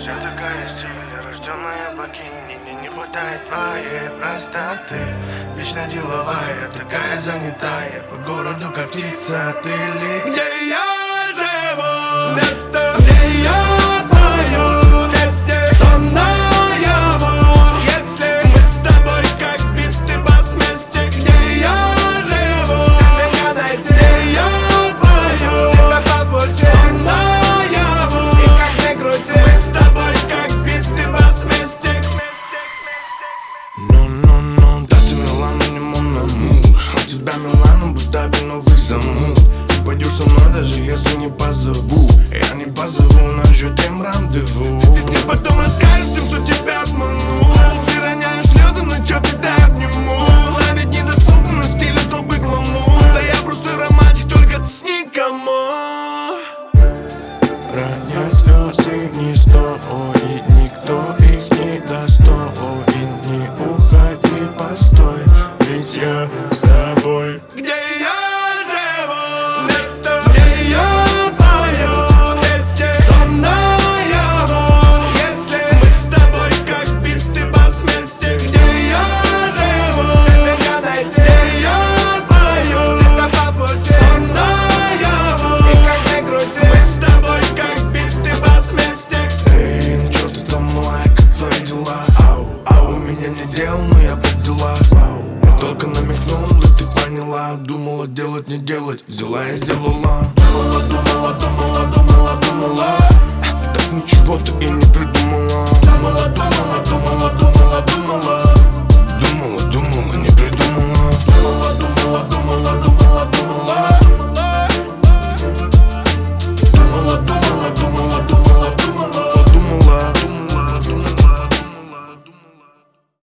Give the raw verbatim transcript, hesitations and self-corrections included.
Вся такая стильная, рожденная богиней. Мне не хватает твоей простоты. Вечно деловая, такая занятая. По городу как птица, ты ли? Где я живу? Место, где я пою вместе. Сон наяву. Если мы с тобой как биты бас вместе. Где я живу? Тебе гадайте. Где я пою тебя по пути. Сон наяву. И как не крути, мы с тобой как биты бас вместе. Ну-ну-ну, да ты Милана, не Монаму. У тебя Милана, будто бы новый замут. Ты пойдешь со мной, даже если не позову. Я не позову, но ждем рандеву. Ты мне потом расскажешь всем, что тебя обманул. Ты роняешь слезы, но чё ты дай обниму. Ловить недоступно, стиль топ и гламур. Да я просто романтик, только ты с никому. Ронять слезы не стоит, никто их не достоин. Не уходи, постой, ведь я с тобой. Где я живу? Место, где я пою вместе. Сон наяву. Если мы с тобой как биты бас вместе. Где я живу? Тебе гадайте. Где я пою тебя по пути. Сон наяву. И как не крути, мы с тобой как биты бас вместе. Эй, ну чё ты там, малая, как твои дела? Ау, ау, меня не делал, но я при делах. Ау, я только намекнул, да ты поняла. Думала делать, не делать, взяла и сделала. Думала, думала, думала, думала, думала. Так ничего ты и не придумала. Думала, думала, думала, думала.